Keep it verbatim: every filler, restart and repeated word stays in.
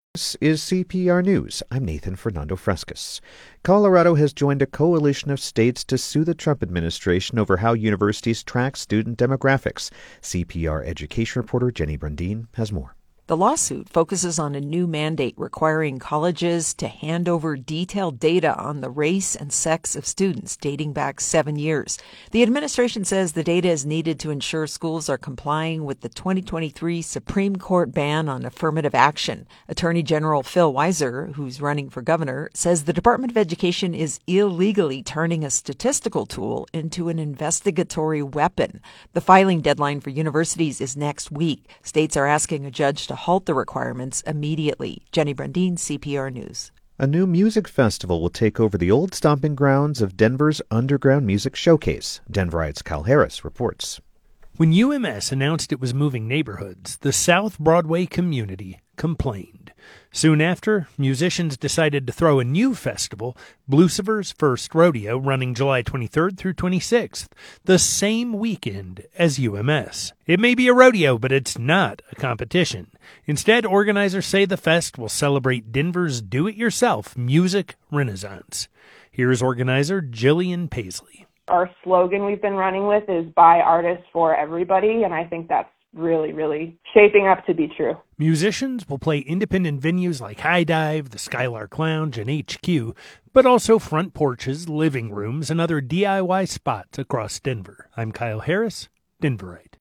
This is C P R News. I'm Nathan Fernando Frescas. Colorado has joined a coalition of states to sue the Trump administration over how universities track student demographics. C P R education reporter Jenny Brundin has more. The lawsuit focuses on a new mandate requiring colleges to hand over detailed data on the race and sex of students dating back seven years. The administration says the data is needed to ensure schools are complying with the twenty twenty-three Supreme Court ban on affirmative action. Attorney General Phil Weiser, who's running for governor, says the Department of Education is illegally turning a statistical tool into an investigatory weapon. The filing deadline for universities is next week. States are asking a judge to halt the requirements immediately. Jenny Brundin, C P R News. A new music festival will take over the old stomping grounds of Denver's Underground Music Showcase. Denverites Kyle Harris reports. When U M S announced it was moving neighborhoods, the South Broadway community complained. Soon after, musicians decided to throw a new festival, Blucifer's First Rodeo, running July twenty-third through twenty-sixth, the same weekend as U M S. It may be a rodeo, but it's not a competition. Instead, organizers say the fest will celebrate Denver's do-it-yourself music renaissance. Here's organizer Jillian Paisley. Our slogan we've been running with is by artists for everybody, and I think that's really, really shaping up to be true. Musicians will play independent venues like High Dive, the Skylark Lounge, and H Q, but also front porches, living rooms, and other D I Y spots across Denver. I'm Kyle Harris, Denverite.